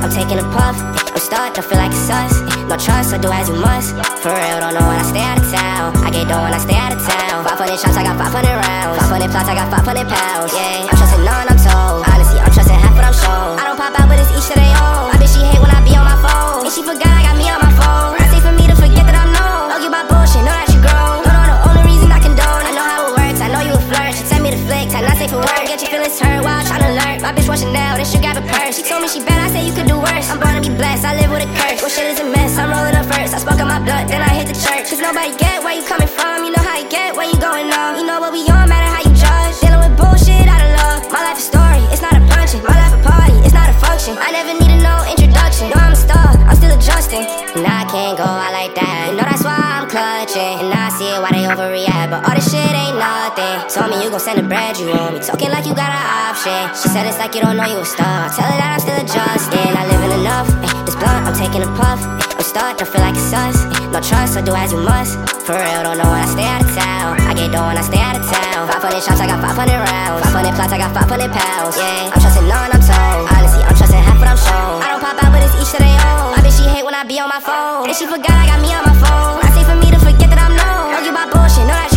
blunt, I'm taking a puff. I'm stuck, don't feel like it's us. No trust, so do as you must. For real, don't know when I stay out of town. I get dough when I stay out of town. 500 shots, I got 500 rounds. 500 plots, I got 500 pounds. Yeah, I'm trusting none, I'm told. Honestly, I'm trusting half what I'm shown. I don't pop out, but it's each to their own. I bet she hate when I be on my phone. And she forgot I got me on my phone. I say for me to forget that I'm known. Argue about bullshit, know that you grown. Don't know the only reason I condone. I know how it works, I know you a flirt. She tell me to flick, time not safe for work. Get your feelings hurt while tryna learn. My bitch washing now, then she grab a purse. She told me she bad, I said you could do worse. I'm born to be blessed, I live with a curse. Well, shit is a mess, I'm rolling up first. I smoke on my blunt, then I hit the church. Cause nobody get where you coming from. You know how you get, where you going on. You know what we on, matter how you judge. Dealing with bullshit out of love. My life a story, it's not a punching. My life a party, it's not a function. I never needed no introduction. No, I'm a star, I'm still adjusting. And I can't go out like that. You know that's why I'm clutching. And I see it why they overreact, but all this shit ain't nothing. Told me you gon' send the bread, you want me talking like you got an option. She said it's like you don't know you a star. Tell her that I'm still adjusting. I living enough, this blunt, I'm taking a puff. I'm stuck, don't feel like it's us. No trust, so do as you must. For real, don't know when I stay out of town. I get dough when I stay out of town. 500 shots, I got 500 rounds. 500 plots, I got 500 pounds. Yeah, I'm trusting none, I'm told. Honestly, I'm trusting half what I'm shown. I don't pop out, but it's each to their own. I bet she hate when I be on my phone. And she forgot I got me on my phone. I say for me to forget that I'm known. Argue about bullshit, know that